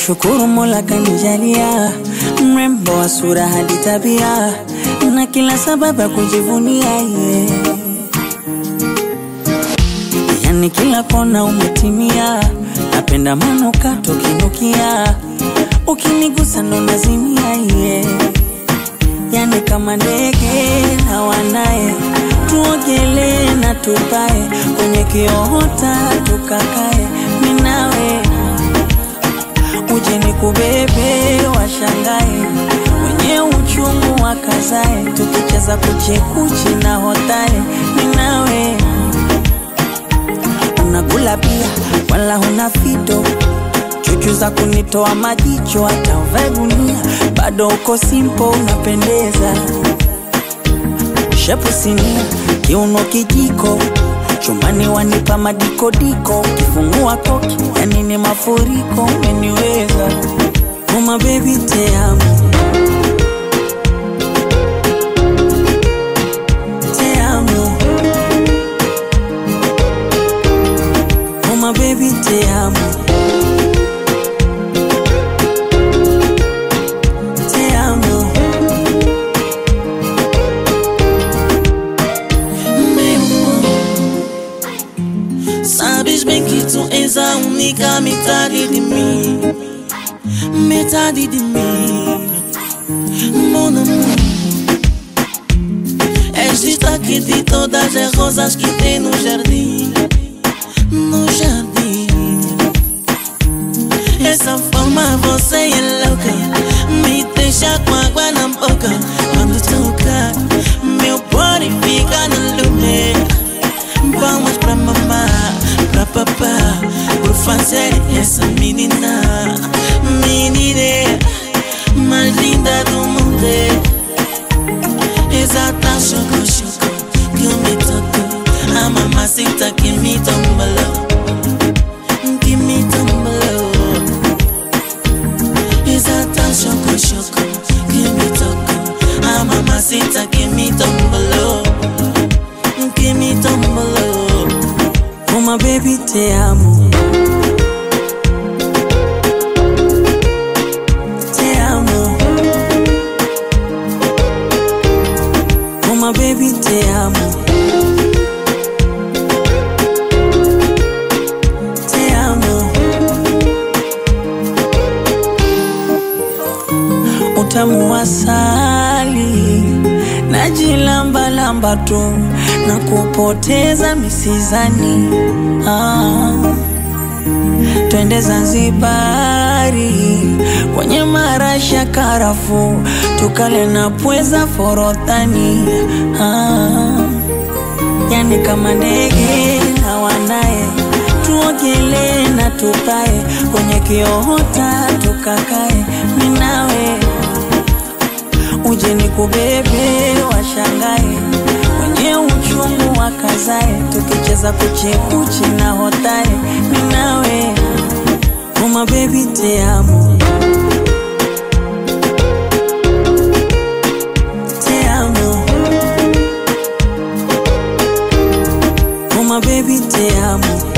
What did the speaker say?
Nashukuru Mola kanijalia mrembo wa sura hadi tabia, na kila sababu ya kujivunia Yani kila kona umetimia, napenda manukato kinukia, ukinigusa ndo nazimia Yani kama ndege na wanae, tuogele na tupae, kwenye kiota tukakae, minawe uje nikubebe washangae, wenye uchungu wakazae, tukicheza kuchekuchi na hotae, minawe unakula pia wala huna fito, chuchu za kunitoa majicho, hata uvae gunia bado uko simple unapendeza. Shepu sinia, kiuno kijiko, chumbani wanipa madikodiko, kifungua koki yani ni mafuriko, umeniweza. Oh my baby te amo, te amo. Oh my baby te amo, te amo. Sabes bem que tu és a única metade de mim, metade de mim, mon amor. És destaque de todas as rosas que tem no jardim, no jardim. Essa forma você é louca, me deixa com água na boca. Quando toca, meu body fica no lume. Vamos pra mamá, pra papá, por fazer essa menina, menina mais linda do mundo. Exata choco, choco, que me tocou, a mamacita que me tombalou, que me tombalou. Exata choco, choco, que me tocou, a mamacita que me tombalou, que me tombalou. Oh my baby te amo, te amo. Oh my baby te amo, te amo. Utamu wa asali najilamba lamba tu na kupoteza misizani. Twende Zanzibari kwenye marasha karafu, tukale na pweza forodhani. Yani kama ndege na wanae, tuogele na tupae, kwenye kiota tukakae, minawe uje nikubebe washangae, wenye uchungu wakazae, tukicheza kuchekuchi na hotae, minawe. Oh my baby te amo, te amo. Oh my baby te amo.